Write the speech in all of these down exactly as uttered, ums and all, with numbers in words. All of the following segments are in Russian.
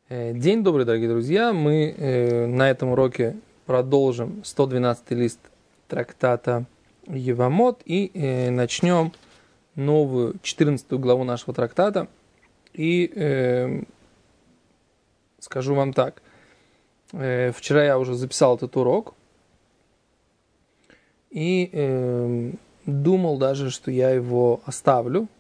День добрый, дорогие друзья. Мы э, на этом уроке продолжим сто двенадцатый лист трактата Евамот и э, начнем новую четырнадцатую главу нашего трактата. И э, скажу вам так. Э, вчера я уже записал этот урок и э, думал даже, что я его оставлю.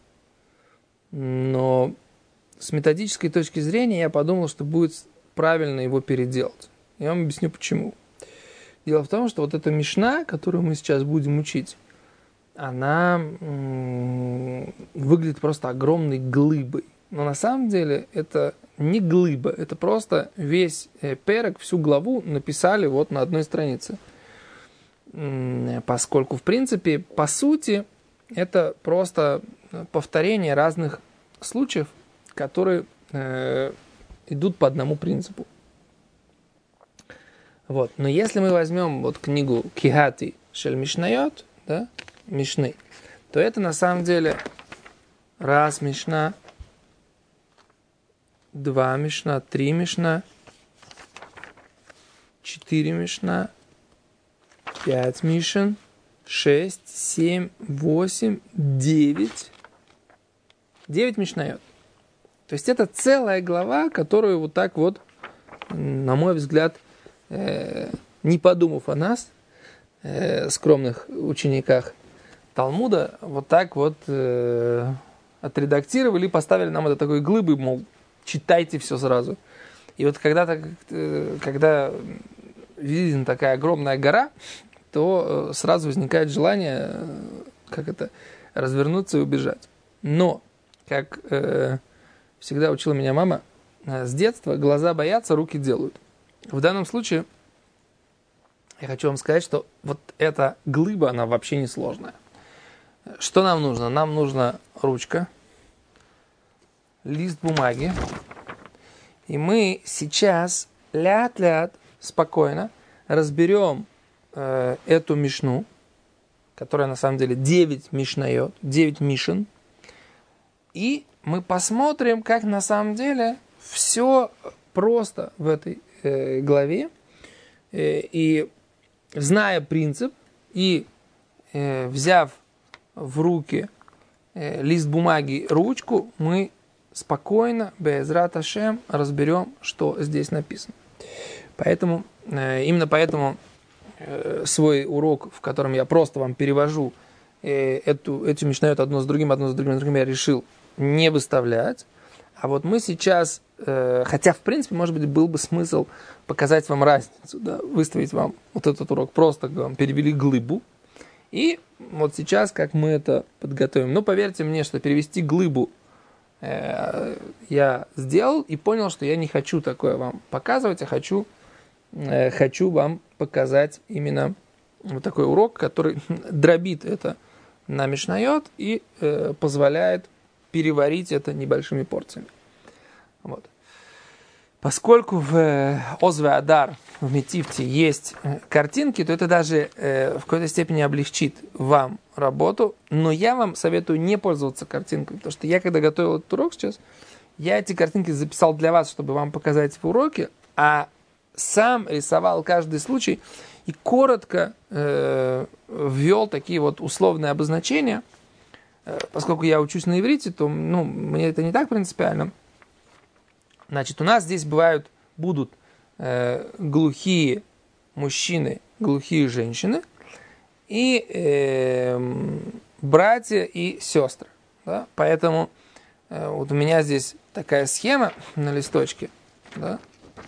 Но с методической точки зрения я подумал, что будет правильно его переделать. Я вам объясню почему. Дело в том, что вот эта мишна, которую мы сейчас будем учить, она м- выглядит просто огромной глыбой. Но на самом деле это не глыба, это просто весь перек, всю главу написали вот на одной странице. М- поскольку, в принципе, по сути, это просто повторение разных случаев, которые э, идут по одному принципу. Вот. Но если мы возьмем вот книгу Кихати Шель Мишнайот, да, Мишны, то это на самом деле раз Мишна, два Мишна, три Мишна, четыре Мишна, пять Мишен, шесть, семь, восемь, девять. Девять Мишнайот. То есть это целая глава, которую вот так вот, на мой взгляд, э, не подумав о нас, э, скромных учениках Талмуда, вот так вот э, отредактировали и поставили нам это такой глыбой, мол, читайте все сразу. И вот когда, э, когда видна такая огромная гора, то э, сразу возникает желание, э, как это, развернуться и убежать. Но, как... Э, всегда учила меня мама, с детства глаза боятся, руки делают. В данном случае я хочу вам сказать, что вот эта глыба, она вообще не сложная. Что нам нужно? Нам нужна ручка, лист бумаги, и мы сейчас ляд-ляд, спокойно разберем э, эту мишну, которая на самом деле девять мишнайот, девять мишен, и мы посмотрим, как на самом деле все просто в этой э, главе. Э, и зная принцип и э, взяв в руки э, лист бумаги, ручку, мы спокойно, Бе'эзрат Ашем, разберем, что здесь написано. Поэтому, э, именно поэтому э, свой урок, в котором я просто вам перевожу э, эту, эту мишнайот одно с другим, одно с другим, с другим, я решил не выставлять. А вот мы сейчас, э, хотя в принципе, может быть, был бы смысл показать вам разницу, да, выставить вам вот этот урок, просто вам перевели глыбу. И вот сейчас, как мы это подготовим. Но поверьте мне, что перевести глыбу э, я сделал и понял, что я не хочу такое вам показывать, а хочу, э, хочу вам показать именно вот такой урок, который дробит это на мишнайот и э, позволяет переварить это небольшими порциями. Вот. Поскольку в Озве Адар, в Метифте, есть картинки, то это даже э, в какой-то степени облегчит вам работу. Но я вам советую не пользоваться картинками, потому что я, когда готовил этот урок сейчас, я эти картинки записал для вас, чтобы вам показать в уроке, а сам рисовал каждый случай и коротко э, ввел такие вот условные обозначения. Поскольку я учусь на иврите, то ну, мне это не так принципиально. Значит, у нас здесь бывают, будут э, глухие мужчины, глухие женщины, и э, братья и сестры. Да? Поэтому э, вот у меня здесь такая схема на листочке. Да?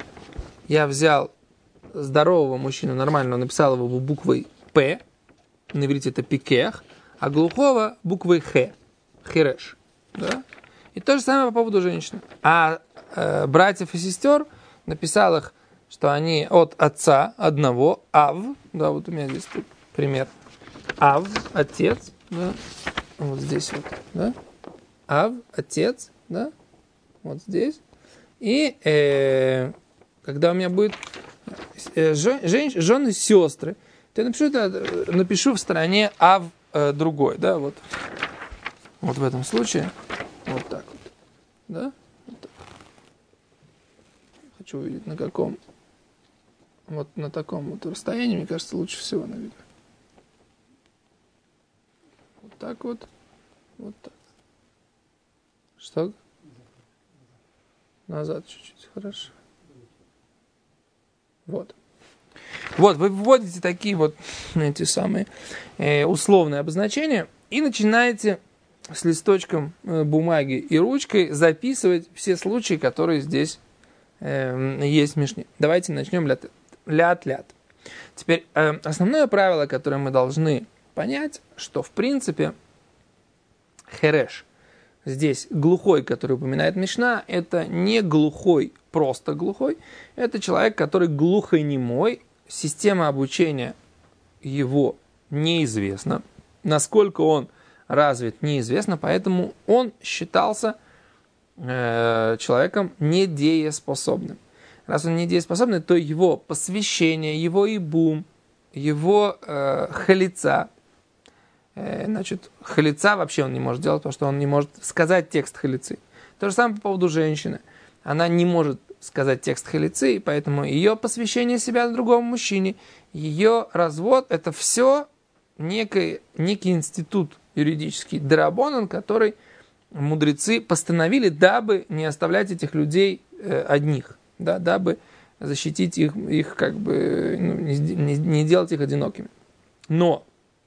Я взял здорового мужчину, нормально, написал его буквой П, на иврите это пикех, а глухого буквой Х, хереш. Да? И то же самое по поводу женщин. А э, братьев и сестер написал их, что они от отца одного, Ав, да, вот у меня здесь тут пример, Ав, отец, да, вот здесь вот, да, Ав, отец, да, вот здесь. И э, когда у меня будет э, жен, жен, жены, сестры, то я напишу, это, напишу в стороне Ав, другой, да, вот, вот в этом случае, вот так вот, да, вот так. хочу увидеть, на каком. Вот на таком вот расстоянии, мне кажется, лучше всего она видна. Вот так вот. Вот так. Что? Назад чуть-чуть. Хорошо. Вот. Вот, вы вводите такие вот эти самые э, условные обозначения и начинаете с листочком э, бумаги и ручкой записывать все случаи, которые здесь э, есть в Мишне. Давайте начнем ляд-ляд. Теперь э, основное правило, которое мы должны понять, что в принципе хереш, здесь глухой, который упоминает Мишна, это не глухой, просто глухой, это человек, который глухонемой, система обучения его неизвестна, насколько он развит, неизвестно, поэтому он считался э, человеком недееспособным. Раз он недееспособный, то его посвящение, его ибум, его э, халица, э, значит, халица вообще он не может делать, потому что он не может сказать текст халицы. То же самое по поводу женщины. Она не может сказать текст халицы, и поэтому ее посвящение себя другому мужчине, ее развод, это все некий, некий институт юридический, дарабонан, который мудрецы постановили, дабы не оставлять этих людей э, одних, да, дабы защитить их, их как бы, ну, не, не, не делать их одинокими. Но,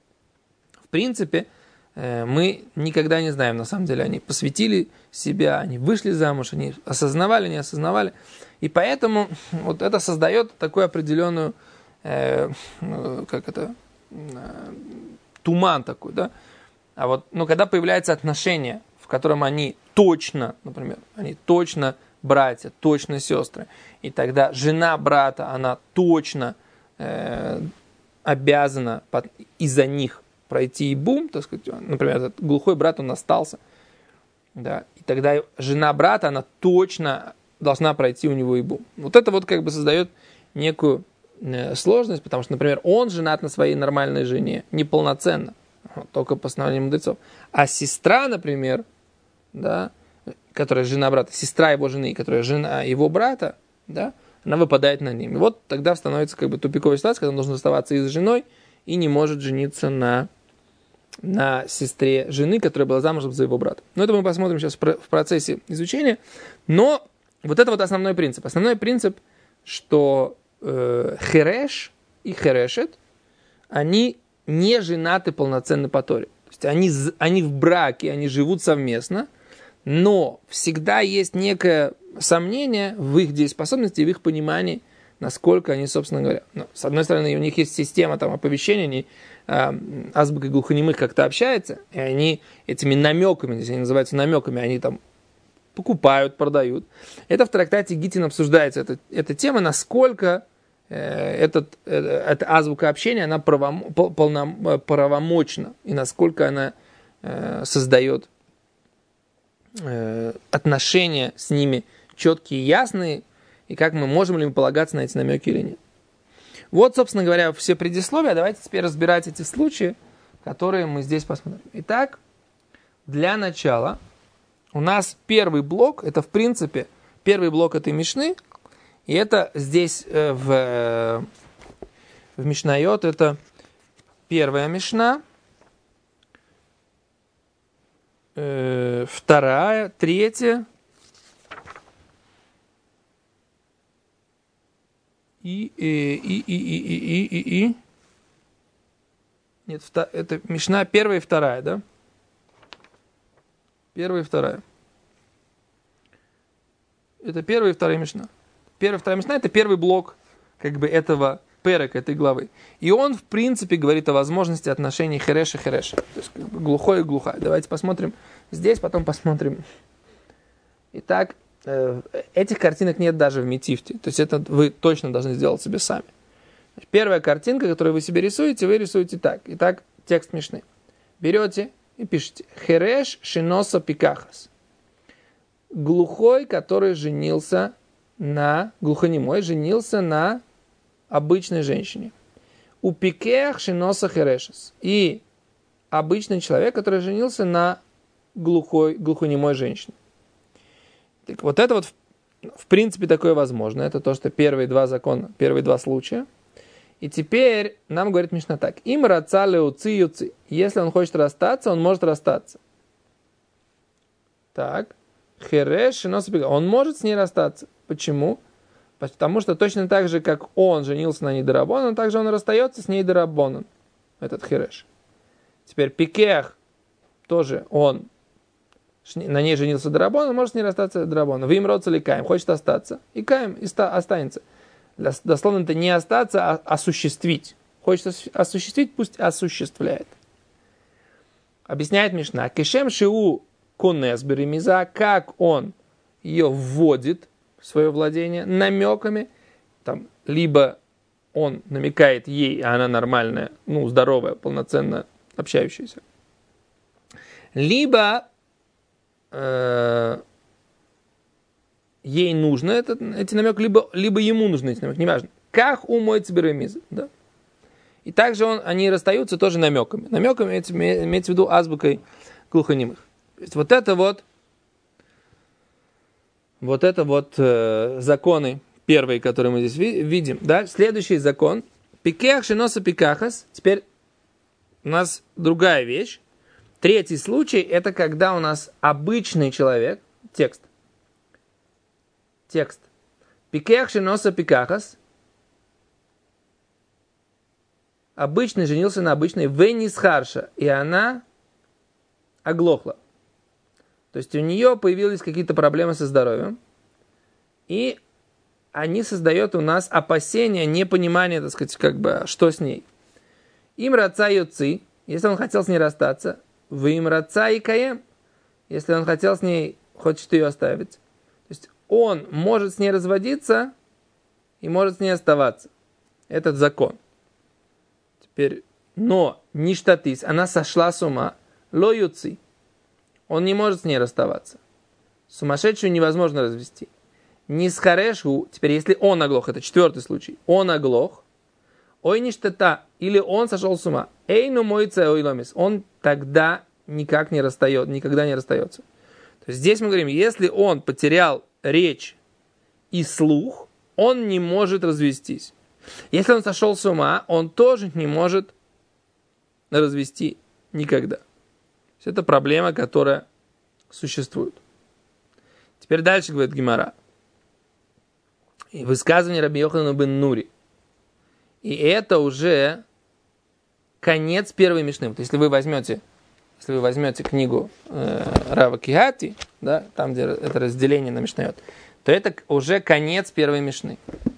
в принципе, э, мы никогда не знаем, на самом деле, они посвятили себя, они вышли замуж, они осознавали, не осознавали. И поэтому вот это создает такую определенную, э, как это, э, туман такой, да. А вот, ну, когда появляется отношение, в котором они точно, например, они точно братья, точно сестры, и тогда жена брата, она точно э, обязана под, из-за них пройти ибум, так сказать, например, этот глухой брат, он остался, да, и тогда жена брата, она точно должна пройти у него ибум. Вот это вот как бы создает некую э, сложность, потому что, например, он женат на своей нормальной жене, неполноценно, только по постановлению мудрецов. А сестра, например, да, которая жена брата, сестра его жены, которая жена его брата, да, она выпадает на ним. И вот тогда становится как бы тупиковая ситуация, когда он должен оставаться и с женой и не может жениться на, на сестре жены, которая была замужем за его брата. Но это мы посмотрим сейчас в процессе изучения. Но вот это вот основной принцип. Основной принцип, что э, хереш и херешет, они не женаты полноценно по Торе. То есть они, они в браке, они живут совместно, но всегда есть некое сомнение в их дееспособности и в их понимании, насколько они, собственно говоря, ну, с одной стороны, у них есть система там, оповещения, они э, азбукой глухонемых как-то общаются, и они этими намеками, здесь они называются намеками, они там покупают, продают. Это в трактате Гитин обсуждается, эта, эта тема, насколько Этот, эта азбука общения, она правом, полном, правомочна, и насколько она э, создает э, отношения с ними четкие, ясные, и как мы можем ли мы полагаться на эти намеки или нет. Вот, собственно говоря, все предисловия. Давайте теперь разбирать эти случаи, которые мы здесь посмотрим. Итак, для начала у нас первый блок, это в принципе первый блок этой Мишны. И это здесь э, в, э, в Мишнайот, это первая Мишна, э, вторая, третья и, и, и, и, и, и, и, и. Нет, это Мишна первая и вторая, да? Первая и вторая. Это первая и вторая Мишна. Первая и вторая Мишна – это первый блок как бы этого перек, этой главы. И он, в принципе, говорит о возможности отношений хереша и хереша. То есть как бы глухой и глухая. Давайте посмотрим здесь, потом посмотрим. Итак, э, этих картинок нет даже в Метифте. То есть это вы точно должны сделать себе сами. Первая картинка, которую вы себе рисуете, вы рисуете так. Итак, текст Мишны. Берете и пишите. Хереш шиноса пикахас. Глухой, который женился на, глухонемой, женился на обычной женщине. У пикех шиноса херешес. И обычный человек, который женился на глухой, глухонемой женщине. Так вот это вот в принципе, такое возможно. Это то, что первые два закона, первые два случая. И теперь нам говорит Мишна так. Им рацали уци юци. Если он хочет расстаться, он может расстаться. Так. Хереш, он может с ней расстаться. Почему? Потому что точно так же, как он женился на ней дарабонан, также он расстается с ней дарабонан. Этот хереш. Теперь пикех, тоже он на ней женился дарабонан, он может с ней расстаться дарабонан. Вы им родствили каем, хочет остаться. И каем и ста, останется. Дословно это не остаться, а осуществить. Хочет осуществить, пусть осуществляет. Объясняет Мишна. Кешем шиу конес беремиза, как он ее вводит в свое владение намеками, там, либо он намекает ей, а она нормальная, ну, здоровая, полноценно общающаяся, либо э, ей нужно этот, эти намеки, либо, либо ему нужны эти намеки, неважно. Как умоется беремиза, да? И также он, они расстаются тоже намеками. Намеками имеется, имеется в виду азбукой глухонемых. То есть вот это вот, вот это вот э, законы первые, которые мы здесь ви- видим. Да? Следующий закон. Пикех шиноса пикахас. Теперь у нас другая вещь. Третий случай, это когда у нас обычный человек, текст. Текст. Пикех шиноса пикахас. Обычный женился на обычной венисхарша, и она оглохла. То есть у нее появились какие-то проблемы со здоровьем, и они создают у нас опасения, непонимание, так сказать, как бы, что с ней. Им раца юци, если он хотел с ней расстаться, вы им раца и каем, если он хотел с ней, хочет ее оставить. То есть он может с ней разводиться и может с ней оставаться. Этот закон. Теперь, но ништатис, она сошла с ума, ло юци. Он не может с ней расставаться. Сумасшедшую невозможно развести. Не схарешу, теперь если он оглох, это четвертый случай, он оглох, ой ништата, или он сошел с ума, эй ну мойца ой ломис, он тогда никак не расстается, никогда не расстается. То есть здесь мы говорим, если он потерял речь и слух, он не может развестись. Если он сошел с ума, он тоже не может развести никогда. Это проблема, которая существует. Теперь дальше говорит Гемара. И высказывание Раби Йоханана бен Нури. И это уже конец первой мишны. Вот если вы возьмете, если вы возьмете книгу э, Рава Кихати, да, там, где это разделение на мишнайот, то это уже конец первой мишны.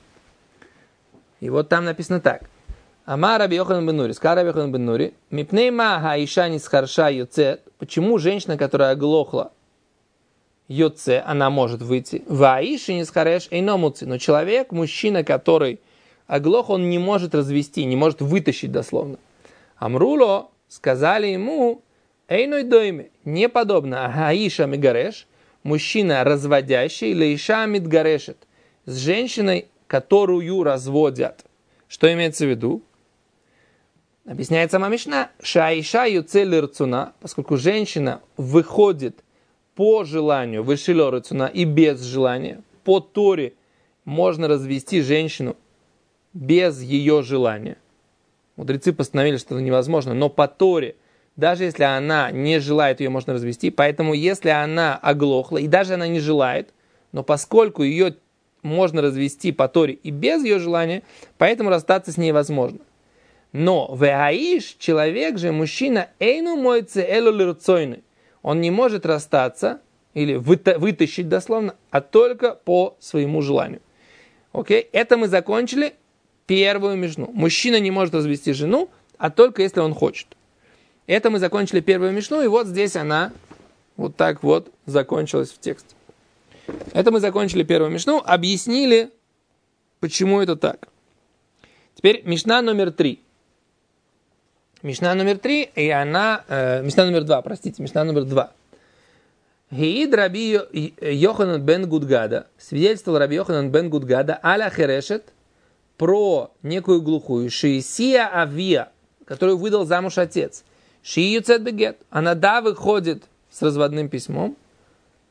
И вот там написано так. Ама Раби Йоханан бен Нури, сказал Раби Йоханан бен Нури, мипнейма хаиша нисхарша йоцет, почему женщина, которая оглохла, йоце, она может выйти, ваиши нисхареш эйномуци, но человек, мужчина, который оглох, он не может развести, не может вытащить дословно. Амруло, сказали ему, эйной дойме, не подобно, хаиша мигареш, мужчина разводящий, лейша мидгарешет, с женщиной, которую разводят. Что имеется в виду? Объясняет сама Мишна, шаиша юцели рцуна, поскольку женщина выходит по желанию, вышило рцуна и без желания. По Торе можно развести женщину без ее желания. Мудрецы постановили, что это невозможно, но по Торе, даже если она не желает, ее можно развести. Поэтому если она оглохла, и даже она не желает, но поскольку ее можно развести по Торе и без ее желания, поэтому расстаться с ней возможно. Но веаиш, человек же, мужчина, эйну мойце элу лирцойны, он не может расстаться или вытащить дословно, а только по своему желанию. Окей? Это мы закончили первую мишну. Мужчина не может развести жену, а только если он хочет. Это мы закончили первую мишну, и вот здесь она вот так вот закончилась в тексте. Это мы закончили первую мишну, объяснили, почему это так. Теперь мишна номер три. Мишна номер три, и она... Э, мишна номер два, простите, мишна номер два. Гиид Раби Йоханан бен Гудгада, свидетельствовал Раби Йоханан бен Гудгада, аля херешет, про некую глухую, шиисия авия, которую выдал замуж отец. Ши юцет бегет, она да выходит с разводным письмом,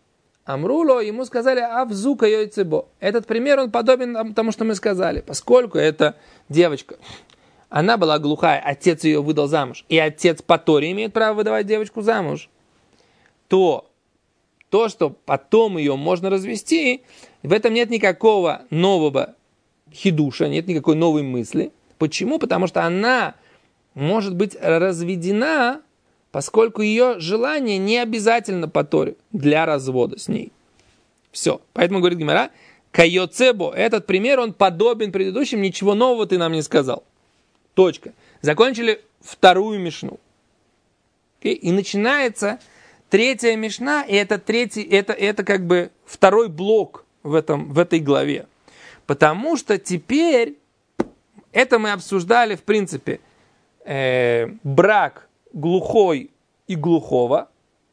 Амруло, ему сказали, авзука йойцебо. Этот пример, он подобен тому, что мы сказали. Поскольку эта девочка, она была глухая, отец ее выдал замуж, и отец по Торе имеет право выдавать девочку замуж, то то, что потом ее можно развести, в этом нет никакого нового хидуша, нет никакой новой мысли. Почему? Потому что она может быть разведена, поскольку ее желание не обязательно по Торе для развода с ней. Все. Поэтому говорит Гемара, кайоцебо, этот пример, он подобен предыдущим, ничего нового ты нам не сказал. Точка. Закончили вторую мишну. Okay? И начинается третья мишна, и это, третий, это, это как бы второй блок в, этом, в этой главе. Потому что теперь, это мы обсуждали, в принципе, э, брак глухой и глухого,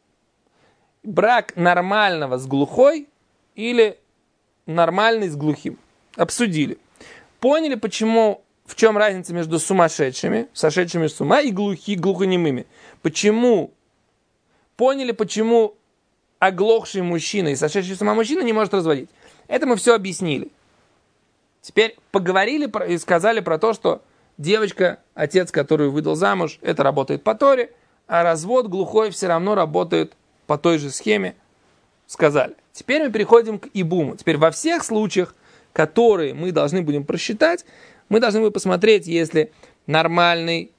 брак нормального с глухой или нормальный с глухим. Обсудили. Поняли, почему, в чем разница между сумасшедшими, сошедшими с ума, и глухи, глухонемыми. Почему, поняли, почему оглохший мужчина и сошедший с ума мужчина не может разводить. Это мы все объяснили. Теперь поговорили про, и сказали про то, что девочка, отец, которую выдал замуж, это работает по Торе, а развод глухой все равно работает по той же схеме, сказали. Теперь мы переходим к ибуму. Теперь во всех случаях, которые мы должны будем просчитать, мы должны будем посмотреть, если нормальный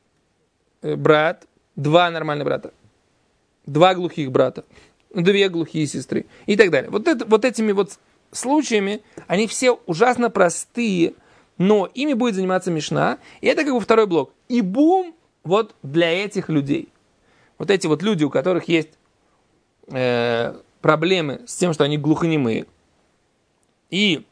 брат, два нормальных брата, два глухих брата, две глухие сестры и так далее. Вот, это, вот этими вот случаями, они все ужасно простые, но ими будет заниматься Мишна, и это как бы второй блок. Ибум вот для этих людей. Вот эти вот люди, у которых есть э, проблемы с тем, что они глухонемые, и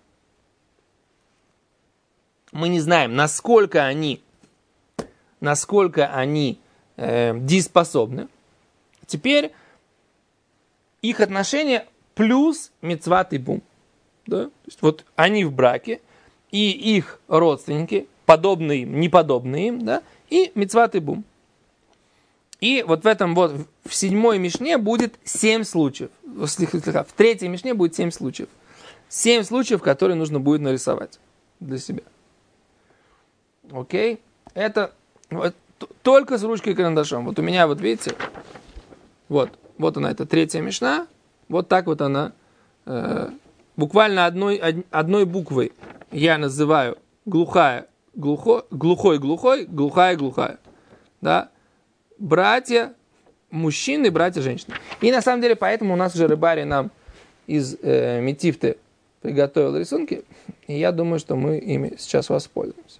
мы не знаем, насколько они, насколько они э, дееспособны. Теперь их отношения плюс мицват ибум. Да? То есть вот они в браке, и их родственники, подобные им, неподобные им, да, и мицват ибум. И вот в этом вот, в седьмой мишне будет семь случаев. В третьей мишне будет семь случаев. Семь случаев, которые нужно будет нарисовать для себя. Окей? Это вот, только с ручкой и карандашом. Вот у меня, вот видите, вот, вот она, это третья мишна. Вот так вот она, э, буквально одной, одной буквой я называю глухая, глухо, глухой, глухой, глухая, глухая. Да? Братья, мужчины, братья, женщины. И на самом деле, поэтому у нас уже рыбари нам из э, Метифты приготовил рисунки. И я думаю, что мы ими сейчас воспользуемся.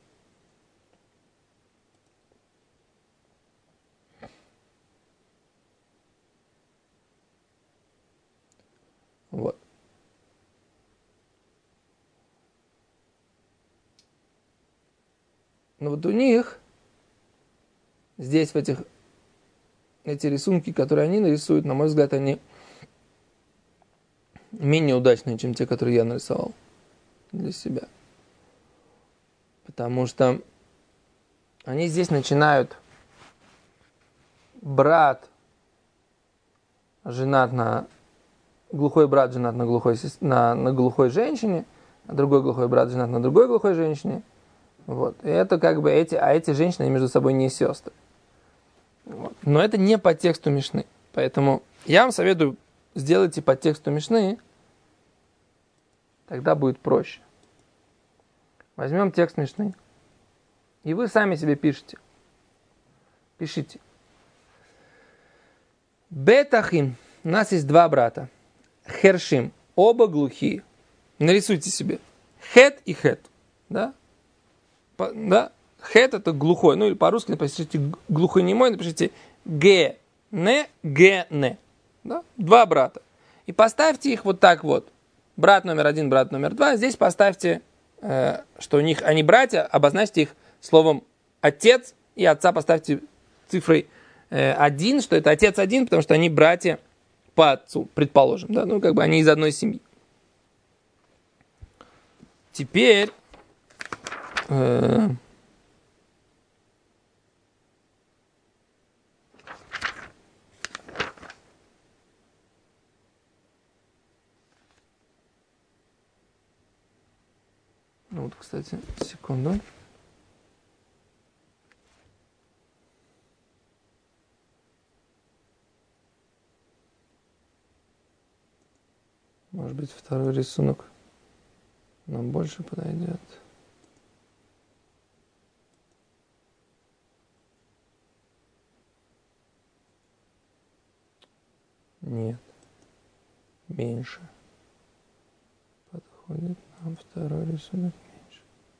Вот. Но вот у них здесь в этих эти рисунки, которые они нарисуют, на мой взгляд, они менее удачные, чем те, которые я нарисовал для себя. Потому что они здесь начинают брат женат на глухой брат женат на глухой, на, на глухой женщине, а другой глухой брат женат на другой глухой женщине. Вот. И это как бы эти, а эти женщины между собой не сестры. Вот. Но это не по тексту Мишны. Поэтому я вам советую, сделайте по тексту Мишны, тогда будет проще. Возьмем текст Мишны. И вы сами себе пишите. Пишите. Бетахим. У нас есть два брата. Хершим. Оба глухие. Нарисуйте себе. Хет и хет. Да? По, да? Хет это глухой. Ну или по-русски напишите глухонемой, напишите ге, не, ге, не. Да? Два брата. И поставьте их вот так вот. Брат номер один, брат номер два. Здесь поставьте, э, что у них они братья, обозначьте их словом отец, и отца поставьте цифрой э, один, что это отец один, потому что они братья по отцу, предположим. Да? Ну, как бы они из одной семьи. Теперь э, Ну вот, кстати, секунду. Может быть, второй рисунок нам больше подойдет. Нет, меньше. Подходит нам второй рисунок меньше.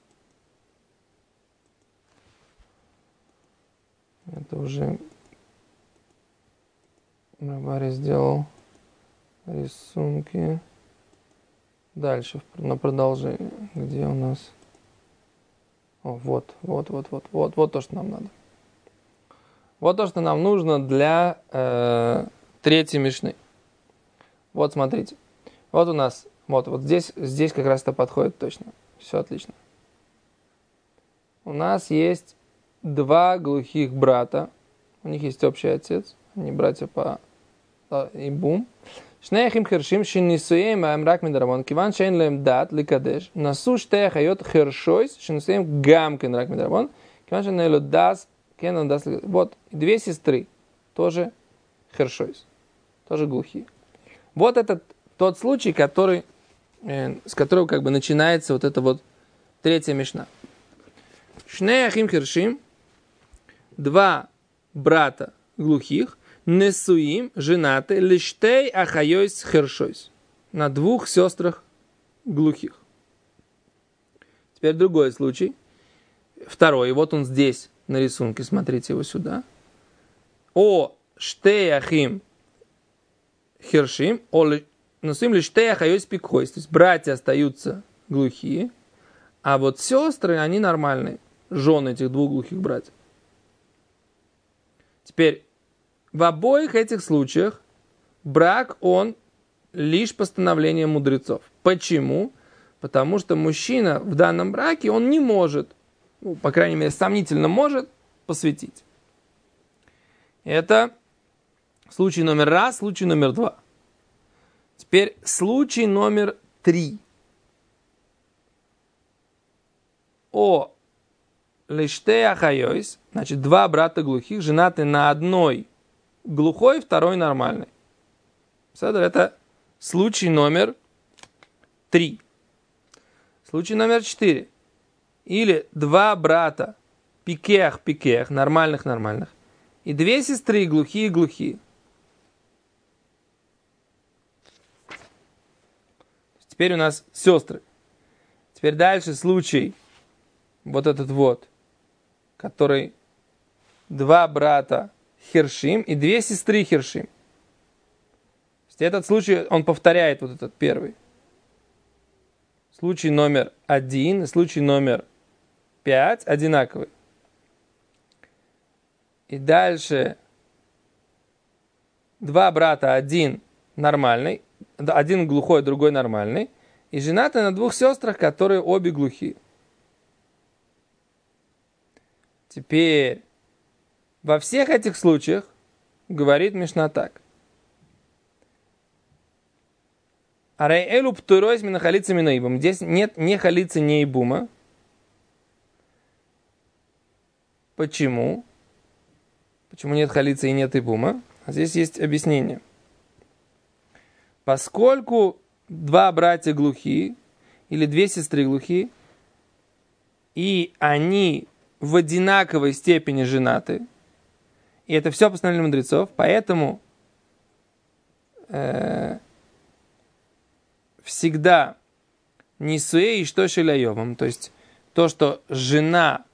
Это уже Рабари сделал рисунки. Дальше, на продолжение. Где у нас? О, вот, вот, вот, вот, вот, вот то, что нам надо. Вот то, что нам нужно для э, третьей мишны. Вот, смотрите. Вот у нас, вот, вот здесь, здесь как раз это подходит точно. Все отлично. У нас есть два глухих брата. У них есть общий отец. Они братья по Ибум. Шнеяхим хершим шинисуем амрак мидарабон. Киван шейн лем дат ликадеш. Насу штея хайот хершойс шинисуем гамкен рак мидарабон. Киван шейн лем дас кен дас. Вот две сестры тоже хершойс, тоже глухие. Вот этот тот случай, который, э, с которого как бы начинается вот эта вот третья мишна. Шнеяхим хершим, два брата глухих. Несуим, женаты, лиштей ахайойс хершойс. На двух сестрах глухих. Теперь другой случай. Второй. Вот он здесь на рисунке. Смотрите его сюда. О штей ахим хершим. О несуим лиштей ахайойс пикхойс. То есть братья остаются глухие. А вот сестры, они нормальные. Жены этих двух глухих братьев. Теперь в обоих этих случаях брак, он лишь постановление мудрецов. Почему? Потому что мужчина в данном браке, он не может, ну, по крайней мере, сомнительно может посвятить. Это случай номер раз, случай номер два. Теперь случай номер три. О лиштея хайойс, значит, два брата глухих, женаты на одной глухой, второй нормальный. Это случай номер три. Случай номер четыре. Или два брата пикех-пикех, нормальных-нормальных, и две сестры глухие-глухие. Теперь у нас сестры. Теперь дальше случай вот этот вот, который два брата хершим и две сестры хершим. Этот случай, он повторяет вот этот первый. Случай номер один и случай номер пять одинаковый. И дальше два брата, один нормальный, один глухой, другой нормальный, и женаты на двух сестрах, которые обе глухие. Теперь во всех этих случаях говорит Мишна так. Арей элу птуройс мина халица мина ибум. Здесь нет ни халицы, ни ибума. Почему? Почему нет халицы и нет ибума? А здесь есть объяснение. Поскольку два братья глухие, или две сестры глухие, и они в одинаковой степени женаты, и это все постановление мудрецов, поэтому э, всегда нисуэ и что шеляевым, то есть то, что жена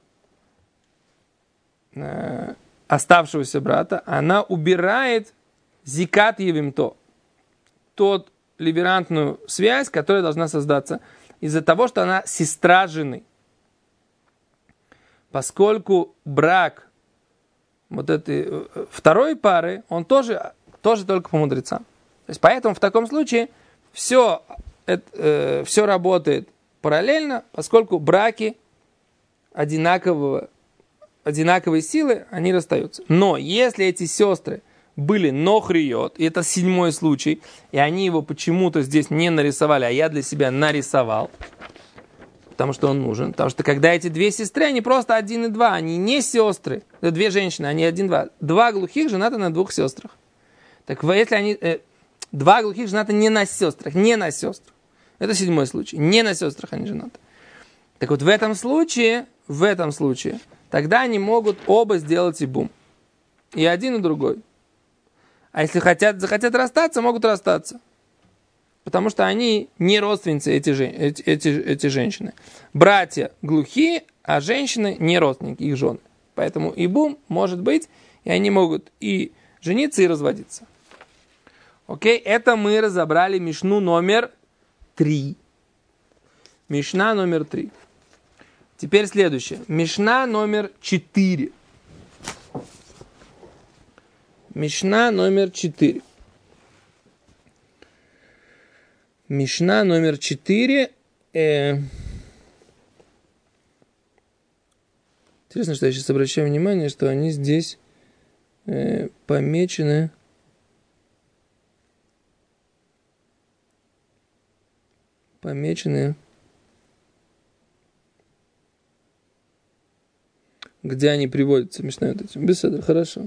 э, оставшегося брата, она убирает зикат евимто, тот либерантную связь, которая должна создаться из-за того, что она сестра жены. Поскольку брак вот этой второй пары, он тоже, тоже только по мудрецам. То есть, поэтому в таком случае все, это, э, все работает параллельно, поскольку браки одинакового, одинаковой силы, они расстаются. Но если эти сестры были нохриот, и это седьмой случай, и они его почему-то здесь не нарисовали, а я для себя нарисовал, потому что он нужен. Потому что когда эти две сестры, они просто один и два, они не сестры. Это две женщины, они один-два. Два глухих женаты на двух сестрах. Так если они... Э, два глухих женаты не на сестрах, не на сестрах. Это седьмой случай. Не на сестрах они женаты. Так вот в этом случае, в этом случае, тогда они могут оба сделать ибум. И один, и другой. А если хотят, захотят расстаться, могут расстаться. Потому что они не родственницы, эти, эти, эти, эти женщины. Братья глухие, а женщины не родственники, их жены. Поэтому ибум может быть, и они могут и жениться, и разводиться. Окей, это мы разобрали Мишну номер три. Мишна номер три. Теперь следующее. Мишна номер четыре. Мишна номер четыре. Мишна номер четыре. Э... Интересно, что я сейчас обращаю внимание, что они здесь э, помечены. Помечены. Где они приводятся, Мишна вот этим. Беседа, хорошо.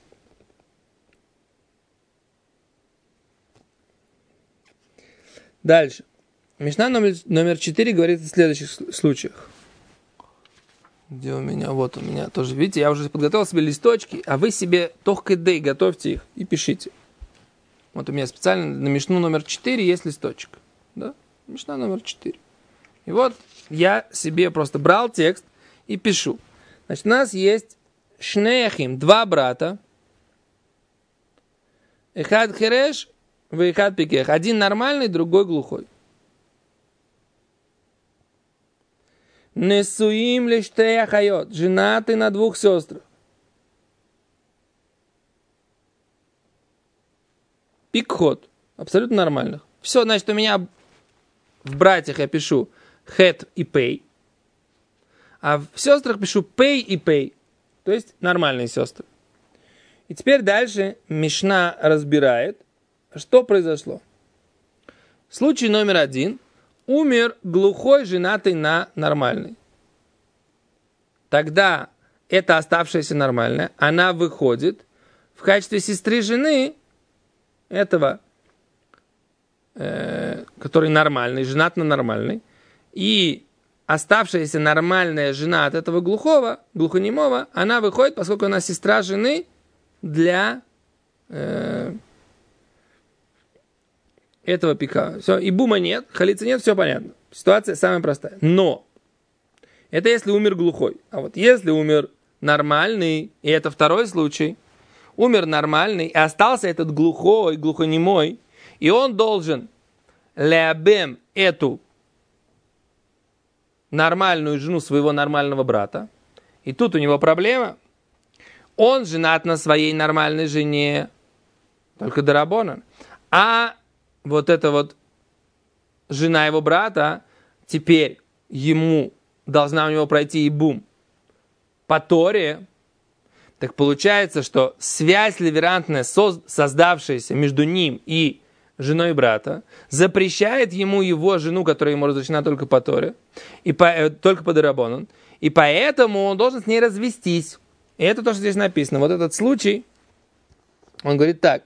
Дальше. Мишна номер, номер четыре говорит о следующих случаях. Где у меня? Вот у меня тоже. Видите, я уже подготовил себе листочки, а вы себе тохкэдэй готовьте их и пишите. Вот у меня специально на Мишну номер четыре есть листочек. Да? Мишна номер четыре. И вот я себе просто брал текст и пишу. Значит, у нас есть шнеяхим, два брата. Эхад хереш, вейхад пикех. Один нормальный, другой глухой. Несуим лиштея хайот. Женаты на двух сестрах. Пикхот. Абсолютно нормальных. Все, значит, у меня в братьях я пишу хет и пей. А в сестрах пишу пей и пей. То есть нормальные сестры. И теперь дальше Мишна разбирает, что произошло. Случай номер один. Умер глухой, женатый на нормальный. Тогда эта оставшаяся нормальная, она выходит в качестве сестры жены этого, э, который нормальный, женат на нормальный. И оставшаяся нормальная жена от этого глухого, глухонемого, она выходит, поскольку она сестра жены для э, этого пика. Все, и бума нет, халицы нет, все понятно. Ситуация самая простая. Но это если умер глухой. А вот если умер нормальный, и это второй случай, умер нормальный, и остался этот глухой, глухонемой, и он должен леабем эту нормальную жену своего нормального брата. И тут у него проблема. Он женат на своей нормальной жене, только дарабонан. А вот эта вот жена его брата, теперь ему должна у него пройти ибум по Торе. Так получается, что связь ливерантная, создавшаяся между ним и женой брата, запрещает ему его жену, которая ему разрешена только по Торе, и по, э, только по дарабонан. И поэтому он должен с ней развестись. И это то, что здесь написано. Вот этот случай, он говорит так.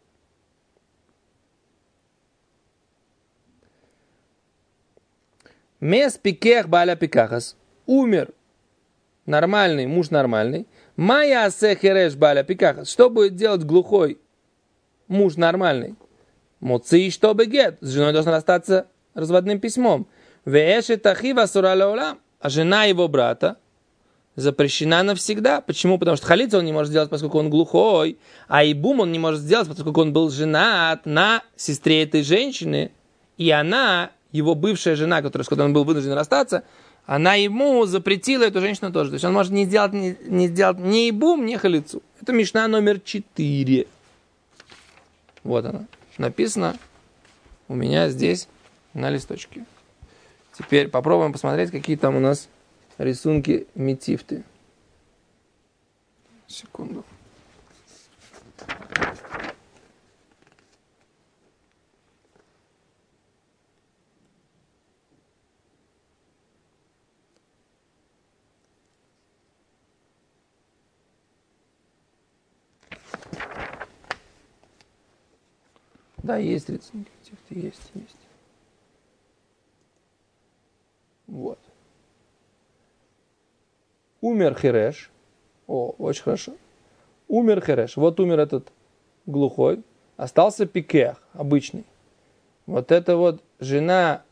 Мес пикех баля пикахас. Умер нормальный, муж нормальный. Майя асехереш баля пикахас. Что будет делать глухой муж нормальный? Моци, чтобы гет. С женой должен расстаться разводным письмом. Веэши тахива суралеола. А жена его брата запрещена навсегда. Почему? Потому что халицу он не может сделать, поскольку он глухой. А ибум он не может сделать, поскольку он был женат на сестре этой женщины. И она, его бывшая жена, которая, с которой он был вынужден расстаться, она ему запретила эту женщину тоже. То есть он может не сделать, не, не сделать ни ибум, ни халицу. Это Мишна номер четыре. Вот она. Написано у меня здесь на листочке. Теперь попробуем посмотреть, какие там у нас рисунки метифты. Секунду. Да, есть тридцать негатив, есть, есть. Вот. Умер Хереш. О, очень хорошо. Умер Хереш. Вот умер этот глухой. Остался Пикех, обычный. Вот это вот жена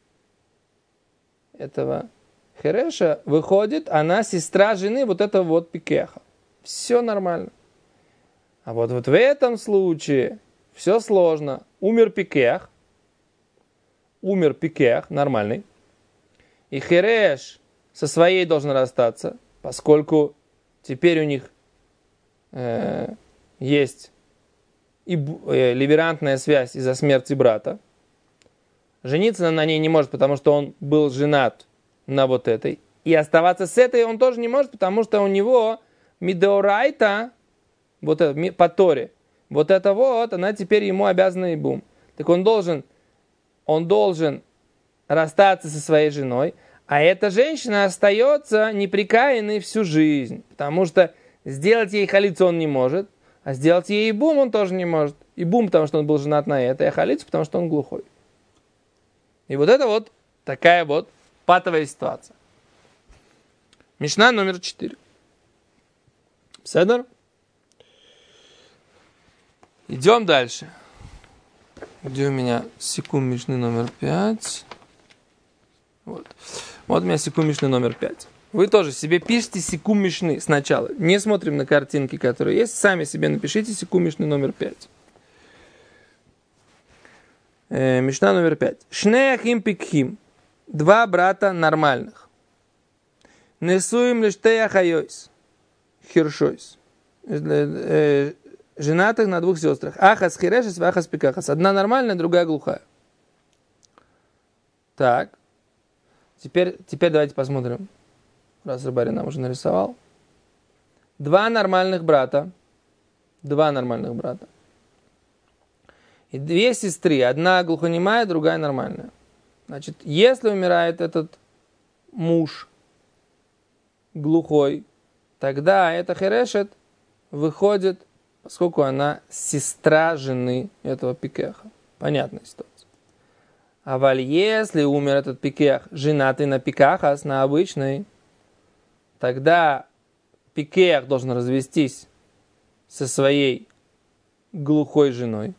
этого Хереша выходит, она сестра жены вот этого вот Пикеха. Все нормально. А вот, вот в этом случае все сложно. Умер Пикех. Умер Пикех, нормальный. И Хереш со своей должен расстаться, поскольку теперь у них э, есть и, э, ливерантная связь из-за смерти брата. Жениться на ней не может, потому что он был женат на вот этой. И оставаться с этой он тоже не может, потому что у него мидеорайта, вот это, по Торе, вот это вот, она теперь ему обязана ибум. Так он должен, он должен расстаться со своей женой, а эта женщина остается неприкаянной всю жизнь, потому что сделать ей халицу он не может, а сделать ей ибум он тоже не может. Ибум, потому что он был женат на этой, а халицу, потому что он глухой. И вот это вот такая вот патовая ситуация. Мишна номер четыре. Седер? Идем дальше. Где у меня секунд Мишны номер пять? Вот. Вот у меня секунд Мишны номер пять. Вы тоже себе пишите секунд Мишны сначала. Не смотрим на картинки, которые есть. Сами себе напишите секунд Мишны номер пять. Э, Мишна номер пять. Шней ахим пикхим. Два брата нормальных. Несуем лишь тея хайойс. Хиршойс. Женатых на двух сестрах. Ахас хирешес, ахас пикахас. Одна нормальная, другая глухая. Так. Теперь, теперь давайте посмотрим. Раз Рыбарь нам уже нарисовал. Два нормальных брата. Два нормальных брата. И две сестры. Одна глухонемая, другая нормальная. Значит, если умирает этот муж глухой, тогда эта херешет выходит, поскольку она сестра жены этого пикеха. Понятная ситуация. А валь, если умер этот пикех, женатый на пикахас, на обычный, тогда пикех должен развестись со своей глухой женой.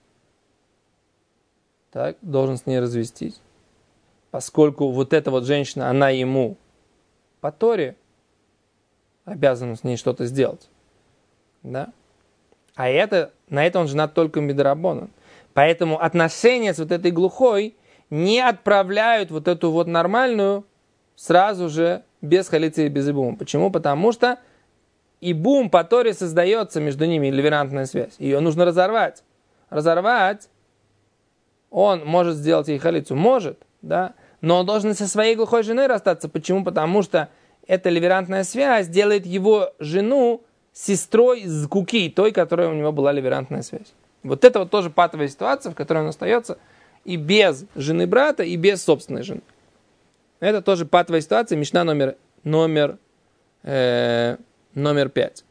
Так, должен с ней развестись. Поскольку вот эта вот женщина, она ему по Торе обязана с ней что-то сделать. Да? А это, на это он женат только мидрабонан. Поэтому отношения с вот этой глухой не отправляют вот эту вот нормальную сразу же без халицы и без ибума. Почему? Потому что ибум по Торе создается между ними, ливерантная связь. Ее нужно разорвать. Разорвать он может сделать ей халицу. Может, да, но он должен со своей глухой женой расстаться. Почему? Потому что эта ливерантная связь делает его жену сестрой зкуки, той, которой у него была ливерантная связь. Вот это вот тоже патовая ситуация, в которой он остается и без жены брата, и без собственной жены. Это тоже патовая ситуация, Мишна номер, номер, э, номер пять.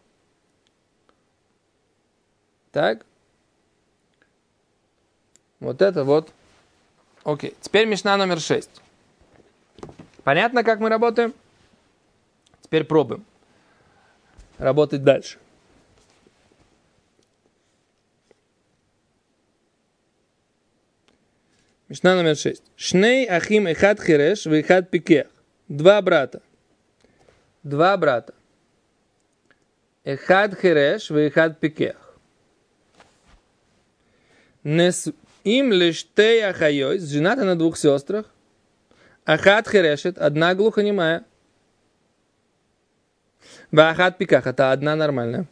Так. Вот это вот. Окей. Теперь Мишна номер шесть. Понятно, как мы работаем? Теперь пробуем работать дальше. Мишна номер шесть. Шней ахим эхад хиреш вехад пикех. Два брата. Два брата. Эхад хиреш вехад пикех. Нес им лишь тей ахайой, жената на двух сестрах. Ахад хирешет, одна глухонемая. Вахад пиках, это одна нормальная.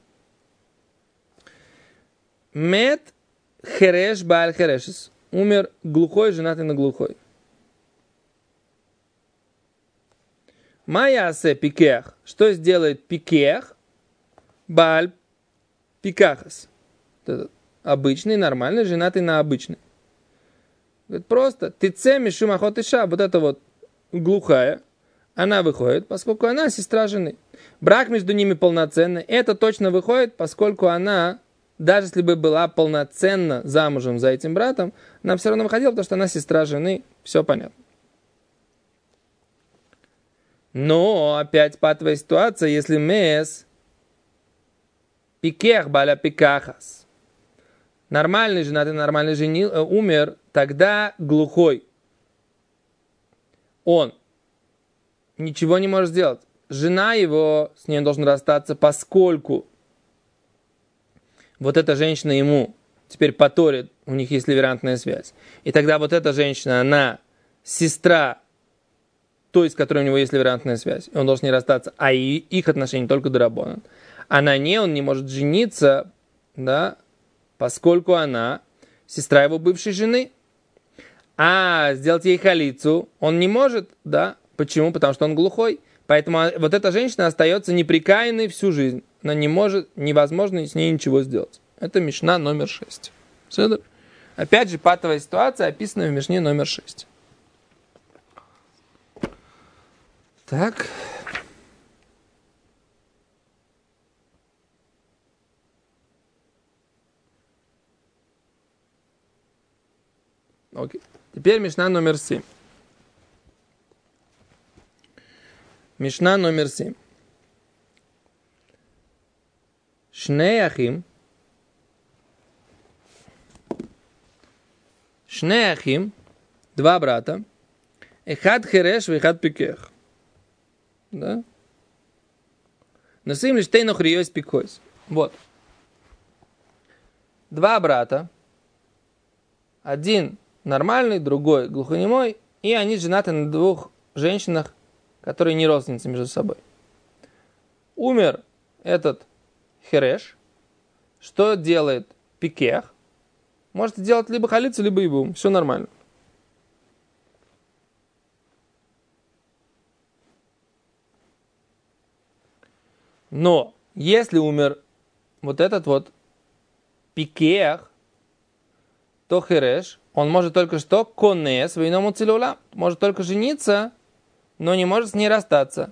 Мет хереш бааль херешес. Умер глухой, женатый на глухой. Маясе пикех. Что сделает пикех? Бааль пикахас. Обычный, нормальный, женатый на обычный. Говорит, просто тице мишум ахот иша, вот эта вот глухая, она выходит, поскольку она сестра жены. Брак между ними полноценный. Это точно выходит, поскольку она даже если бы была полноценно замужем за этим братом, она все равно выходила, потому что она сестра жены, все понятно. Но опять патовая ситуация, если мес пикех баля пикахас, нормальный женатый, нормальный женил, э, умер, тогда глухой. Он ничего не может сделать. Жена его, с ней должна расстаться, поскольку вот эта женщина ему теперь по Торе, у них есть ливерантная связь. И тогда вот эта женщина, она сестра той, с которой у него есть ливерантная связь. И он должен с ней расстаться. А и их отношения только дорабонан. А на ней он не может жениться, да, поскольку она сестра его бывшей жены. А сделать ей халицу он не может, да. Почему? Потому что он глухой. Поэтому вот эта женщина остается неприкаянной всю жизнь. Она не может, невозможно с ней ничего сделать. Это Мишна номер шесть. Все. Опять же, патовая ситуация, описанная в Мишне номер шесть. Так. Окей. Теперь Мишна номер семь. Мишна номер семь. Шней ахим. Шней ахим. Два брата. Эхад хереш, вехад пикех. Да? Носим лишь тейно хриёс пикойс. Вот. Два брата. Один нормальный, другой глухонемой. И они женаты на двух женщинах, которые не родственницы между собой. Умер этот хереш. Что делает пикех? Может делать либо халицу, либо ибум. Все нормально. Но если умер вот этот вот пикех, то хереш, он может только что конес, войному целюла, может только жениться, но не может с ней расстаться.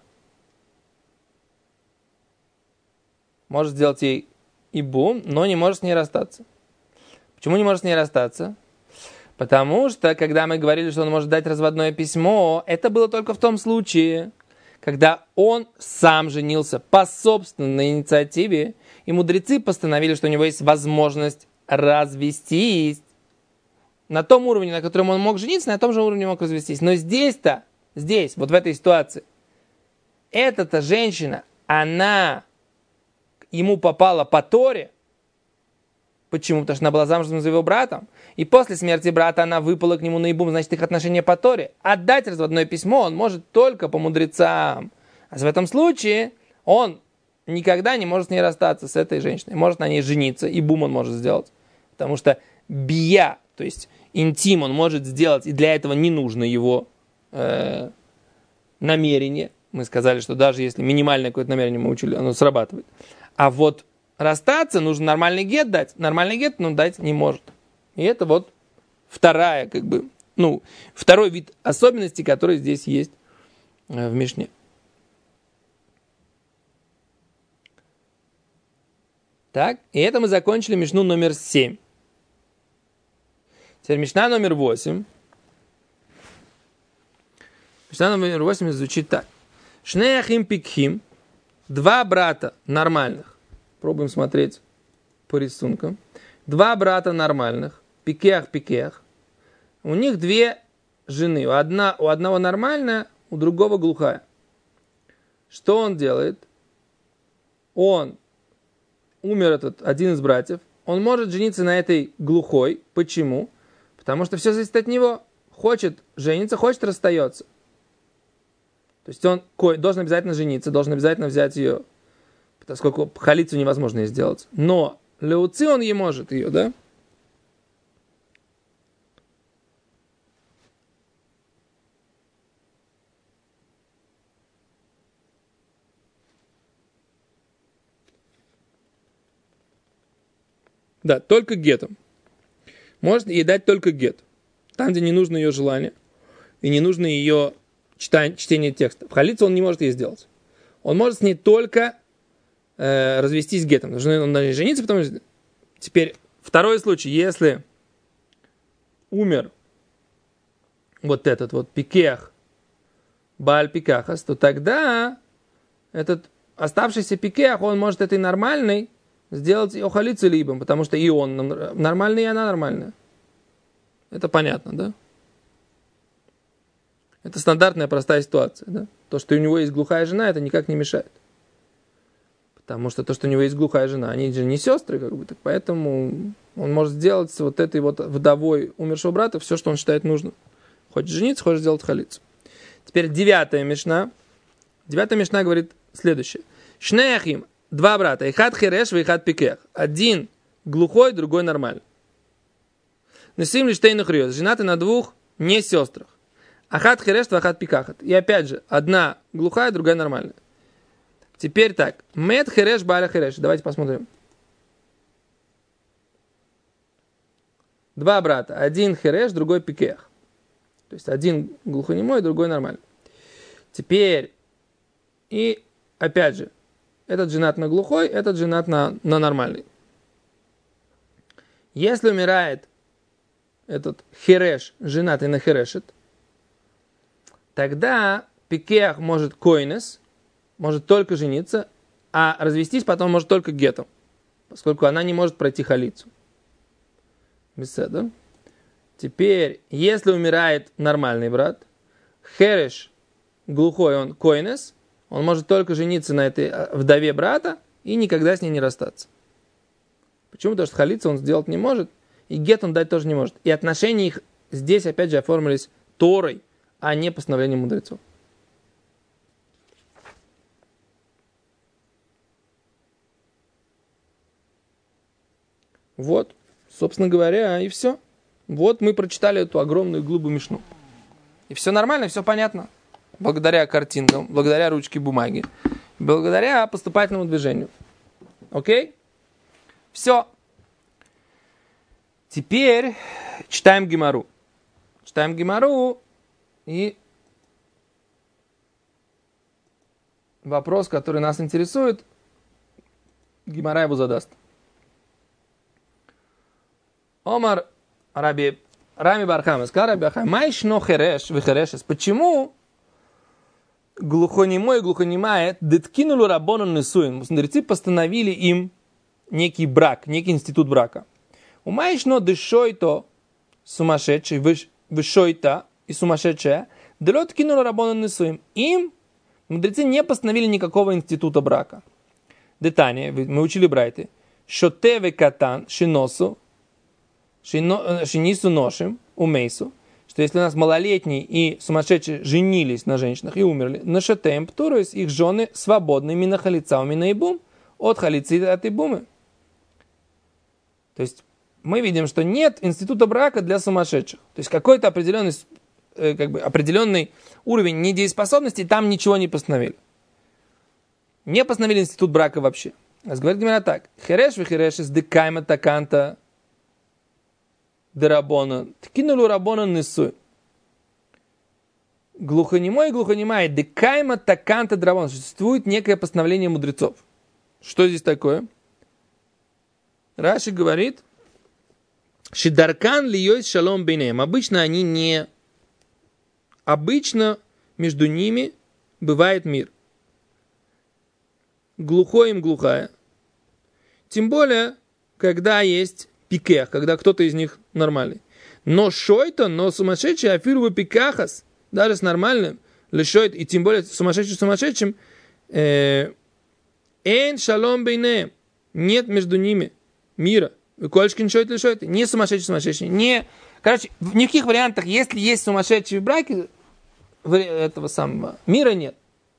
Может сделать ей ибум, но не может с ней расстаться. Почему не может с ней расстаться? Потому что, когда мы говорили, что он может дать разводное письмо, это было только в том случае, когда он сам женился по собственной инициативе, и мудрецы постановили, что у него есть возможность развестись. На том уровне, на котором он мог жениться, на том же уровне мог развестись. Но здесь-то, здесь, вот в этой ситуации, эта-то женщина, она ему попала по Торе. Почему? Потому что она была замужем за его братом. И после смерти брата она выпала к нему на ибум, значит, их отношения по Торе. Отдать разводное письмо он может только по мудрецам. А в этом случае он никогда не может с ней расстаться, с этой женщиной. Может на ней жениться, ибум он может сделать. Потому что бия, то есть интим он может сделать, и для этого не нужно его э, намерение. Мы сказали, что даже если минимальное какое-то намерение мы учили, оно срабатывает. А вот расстаться нужно нормальный гет дать. Нормальный гет он дать не может. И это вот вторая, как бы, ну, второй вид особенностей, который здесь есть э, в Мишне. Так, и это мы закончили Мишну номер семь. Теперь Мишна номер восемь. Мишна номер восемь звучит так. Шней ахим пикхим. Два брата нормальных. Пробуем смотреть по рисункам. Два брата нормальных. Пикех, пикех. У них две жены. Одна, у одного нормальная, у другого глухая. Что он делает? Он, умер этот один из братьев. Он может жениться на этой глухой. Почему? Потому что все зависит от него. Хочет жениться, хочет расстается. То есть он должен обязательно жениться, должен обязательно взять ее, поскольку халицу невозможно ей сделать. Но леуци он ей может ее, да? Да, только гетом. Может ей дать только гет. Там, где не нужно ее желание и не нужно ее читание, чтение текста. В халицу он не может ей сделать. Он может с ней только э, развестись гетом. Он должен жениться, потому что Теперь второй случай, если умер вот этот вот пикех, Бааль Пикахас, то тогда этот оставшийся пикех, он может этой нормальной сделать охалицу либом, потому что и он нормальный, и она нормальная. Это понятно, да? Это стандартная простая ситуация, да? То, что у него есть глухая жена, это никак не мешает. Потому что то, что у него есть глухая жена, они же не сестры, как бы, так поэтому он может сделать с вот этой вот вдовой умершего брата все, что он считает нужным. Хочет жениться, хочет сделать халицу. Теперь девятая мишна. Девятая мишна говорит следующее. Шнеахим, два брата, ихат хереш, ихат пикех. Один глухой, другой нормальный. Несим лиштейну хриос, женаты на двух не сестрах. Ахат хереш, ахат пикахат. И опять же, одна глухая, другая нормальная. Теперь так. Мет хереш, бааля хереш. Давайте посмотрим. Два брата. Один хереш, другой пикех. То есть один глухонемой, другой нормальный. Теперь, и опять же, этот женат на глухой, этот женат на, на нормальный. Если умирает этот хереш, женатый на херешет, тогда пикех может койнес, может только жениться, а развестись потом может только гетом, поскольку она не может пройти халицу. Беседа. Теперь, если умирает нормальный брат, хереш, глухой он, койнес, он может только жениться на этой вдове брата и никогда с ней не расстаться. Почему? Потому что халицу он сделать не может, и гет он дать тоже не может. И отношения их здесь, опять же, оформились Торой, а не постановлением мудрецов. Вот, собственно говоря, и все. Вот мы прочитали эту огромную глубу мишну. И все нормально, все понятно. Благодаря картинкам, благодаря ручке бумаги, благодаря поступательному движению. Окей? Все. Теперь читаем Гемару. Читаем Гемару и вопрос, который нас интересует, Гемара его задаст. Омар Раби Рами Бархама сказал Раби Ахай, майшно хереш вихерешес. Почему глухонемой и глухонемая деткинули рабону несуин? Мудрецы постановили им некий брак, некий институт брака. У майшно дешойто сумасшедший, вышойта и сумасшедшая, делот кинули рабону несуин. Им мудрецы не постановили никакого института брака. Детание, мы учили брайты. Шотеве катан шиносу шинису ношим, умейсу, что если у нас малолетние и сумасшедшие женились на женщинах и умерли, на шатем птурус, их жены свободны мина халица у мина ибум, от халицы от ибумы. То есть мы видим, что нет института брака для сумасшедших. То есть какой-то определенный, как бы, определенный уровень недееспособности там ничего не постановили. Не постановили институт брака вообще. Говорит Гемара так. Хереш вихереш из декайма таканта Дерабона, ткинули рабона несу. Глухонемой и глухонемая, декайма таканта драбона. Существует некое постановление мудрецов. Что здесь такое? Раши говорит, шидаркан льёйс шалом бейнеем. Обычно они не... Обычно между ними бывает мир. Глухой им глухая. Тем более, когда есть пикех, когда кто-то из них нормальный. Но шойто, но сумасшедший, афиру пикахас, даже с нормальным, лишойт, и тем более сумасшедший сумасшедшим, эн шалом бейнеем, нет между ними мира. Кольшкин шойт лишойт, не сумасшедший сумасшедший, не... Короче, в никаких вариантах, если есть сумасшедшие в браке, этого самого мира нет.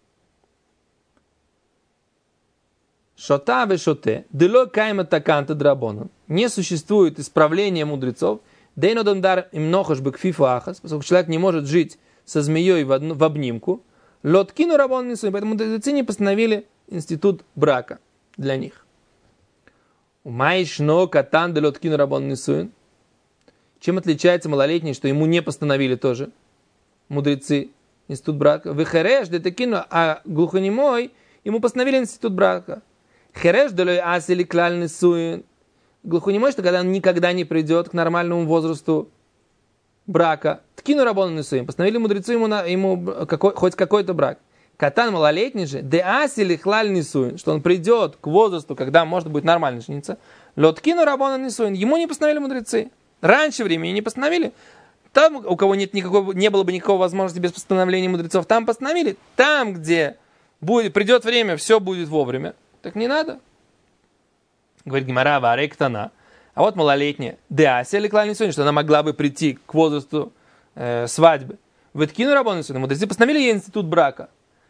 Шота ве шоте, дело кайма таканта драбона. Не существует исправления мудрецов. Дейнодондар им нохаш бекфифу ахас, поскольку человек не может жить со змеей в, одну, в обнимку. Лоткину рабон несуин, поэтому мудрецы не постановили институт брака для них. Умайшно катан де лоткину рабон несуин. Чем отличается малолетний, что ему не постановили тоже мудрецы институт брака? Вехереш де такину, а глухонемой ему постановили институт брака. Хереш делой асили клаль несуин. глухонемой, что когда он никогда не придет к нормальному возрасту брака. Ткину рабону несуим. Постановили мудрецы ему, на, ему какой, хоть какой-то брак. Катан малолетний же, де асили хлаль несуин, что он придет к возрасту, когда может быть нормально жениться. Лоткину рабону несуин. Ему не постановили мудрецы. Раньше времени не постановили. Там, у кого нет никакого, не было бы никакой возможности без постановления мудрецов, там постановили. Там, где будет, придет время, все будет вовремя. Так не надо. Говорит Гемара, варектана. А вот малолетняя. Деася или клаль несуин, что она могла бы прийти к возрасту э, свадьбы. Веткину рабону несуин. Мудрецы постановили ей институт брака.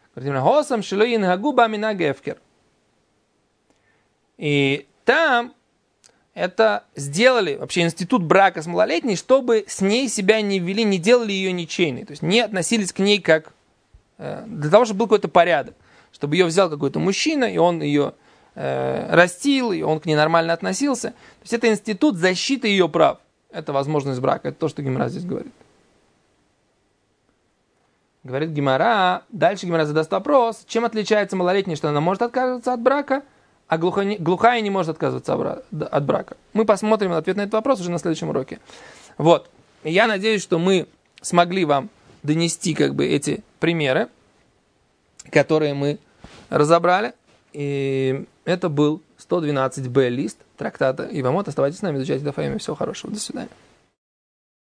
И там это сделали, вообще институт брака с малолетней, чтобы с ней себя не вели, не делали ее ничейной. То есть не относились к ней как... Э, для того, чтобы был какой-то порядок. Чтобы ее взял какой-то мужчина, и он ее э, растил, и он к ней нормально относился. То есть это институт защиты ее прав. Это возможность брака. Это то, что Гемара здесь говорит. Говорит Гемара, дальше Гемара задаст вопрос, чем отличается малолетняя, что она может отказываться от брака, а глухая, глухая не может отказываться от брака. Мы посмотрим ответ на этот вопрос уже на следующем уроке. Вот. И я надеюсь, что мы смогли вам донести как бы эти примеры, которые мы разобрали. И это был сто двенадцать бэ лист трактата Ивамот. Оставайтесь с нами, изучайте Даф Йоми. Всего хорошего. До свидания.